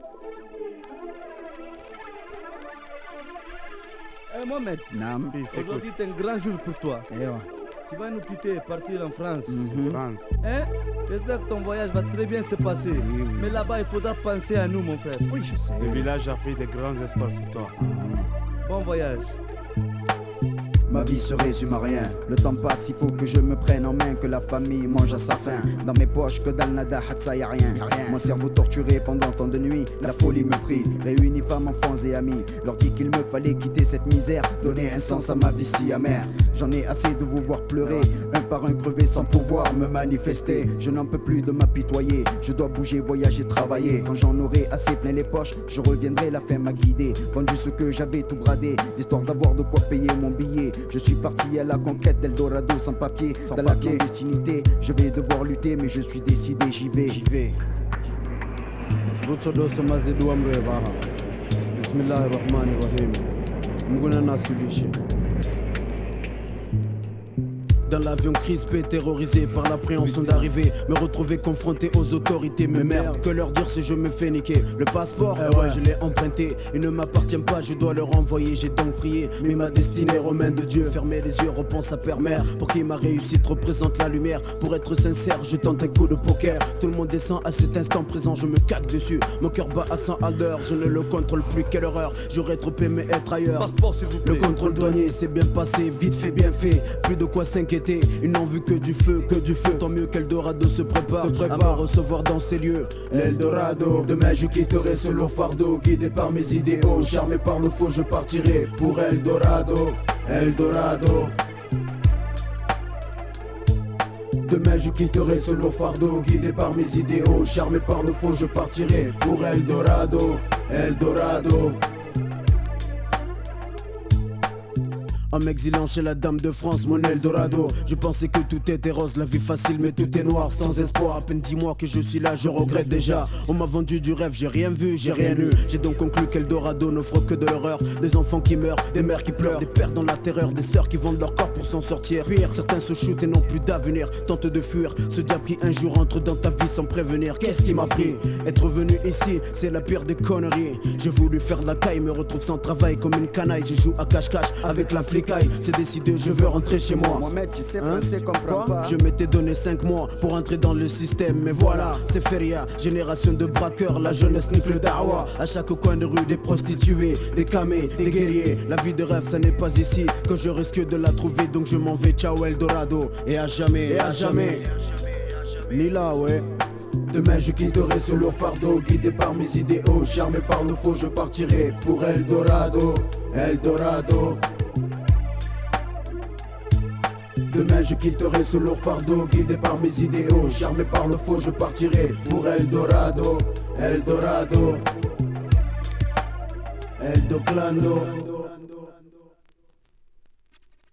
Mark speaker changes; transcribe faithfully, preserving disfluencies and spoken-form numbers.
Speaker 1: Eh Mohamed,
Speaker 2: Nam.
Speaker 1: aujourd'hui c'est un grand jour pour toi.
Speaker 2: Eh ouais.
Speaker 1: Tu vas nous quitter et partir en France.
Speaker 2: Mhm.
Speaker 3: France.
Speaker 1: Hein? J'espère que ton voyage va très bien se passer.
Speaker 2: Oui, oui.
Speaker 1: Mais là-bas, il faudra penser à nous, mon frère.
Speaker 2: Oui, je sais.
Speaker 3: Le village a fait de grands espoirs sur toi.
Speaker 1: Bon voyage.
Speaker 2: Ma vie se résume à rien. Le temps passe, il faut que je me prenne en main, que la famille mange à sa faim. Dans mes poches, que dans le nada, hatsa, y'a rien. Mon cerveau torturé pendant tant de nuits, la folie me prie. Réunis femmes, enfants et amis, leur dis qu'il me fallait quitter cette misère, donner un sens à ma vie si amère. J'en ai assez de vous voir pleurer, un par un crevé sans pouvoir me manifester. Je n'en peux plus de m'apitoyer, je dois bouger, voyager, travailler. Quand j'en aurai assez plein les poches, je reviendrai, la fin m'a guidé. Vendu ce que j'avais tout bradé, l'histoire d'avoir de quoi payer mon billet. Je suis parti à la conquête d'Eldorado sans papier, sans dans papier. La clandestinité, je vais devoir lutter mais je suis décidé, j'y vais, j'y vais.
Speaker 4: Bismillahirrahmanirrahim. Dans l'avion crispé, terrorisé par l'appréhension d'arriver, me retrouver confronté aux autorités, me merde, que leur dire si je me fais niquer. Le passeport, eh ouais, je l'ai emprunté, il ne m'appartient pas, je dois le renvoyer. J'ai donc prié, mais ma destinée romaine de Dieu. Fermer les yeux, repense à Père Mère, pour qui ma réussite représente la lumière. Pour être sincère, je tente un coup de poker. Tout le monde descend à cet instant présent, je me caque dessus. Mon cœur bat à cent à l'heure, je ne le contrôle plus, quelle horreur. J'aurais trop aimé être ailleurs.
Speaker 1: Passeport, s'il vous plaît.
Speaker 4: Le contrôle douanier, c'est bien passé, vite fait, bien fait. Plus de quoi s'inquiéter. Ils n'ont vu que du feu, que du feu. Tant mieux qu'Eldorado se prépare, se prépare à me recevoir dans ces lieux. L'Eldorado.
Speaker 2: Demain je quitterai ce lourd fardeau, guidé par mes idéaux. Charmé par le faux, je partirai pour Eldorado. Eldorado. Demain je quitterai ce lourd fardeau, guidé par mes idéaux. Charmé par le faux, je partirai pour Eldorado. Eldorado.
Speaker 4: En m'exilant chez la dame de France, mon Eldorado. Je pensais que tout était rose, la vie facile mais tout est noir, sans espoir. À peine dix mois que je suis là, je regrette déjà. On m'a vendu du rêve, j'ai rien vu, j'ai rien eu. J'ai donc conclu qu'Eldorado n'offre que de l'horreur. Des enfants qui meurent, des mères qui pleurent, des pères dans la terreur, des sœurs qui vendent leur corps pour s'en sortir. Pire, certains se shootent et n'ont plus d'avenir, tentent de fuir. Ce diable qui un jour entre dans ta vie sans prévenir. Qu'est-ce qui m'a pris? Être venu ici, c'est la pire des conneries. J'ai voulu faire de la caille, me retrouve sans travail comme une canaille. J'ai joué à cache-cache avec la flic. C'est décidé, je veux rentrer chez moi.
Speaker 2: Mohamed, tu sais français,
Speaker 4: hein?
Speaker 2: comprends pas.
Speaker 4: Je m'étais donné cinq mois pour entrer dans le système. Mais voilà, c'est feria, génération de braqueurs. La jeunesse nique le dawa. À chaque coin de rue, des prostituées, des camés, des guerriers. La vie de rêve, ça n'est pas ici que je risque de la trouver. Donc je m'en vais, ciao Eldorado. Et à jamais, et à jamais. Ni là, ouais.
Speaker 2: Demain je quitterai ce lourd fardeau, guidé par mes idéaux. Charmé par le faux, je partirai pour Eldorado. Eldorado. Demain je quitterai ce lourd fardeau, guidé par mes idéaux. Charmé par le faux, je partirai pour Eldorado. Eldorado.
Speaker 4: Eldoclando.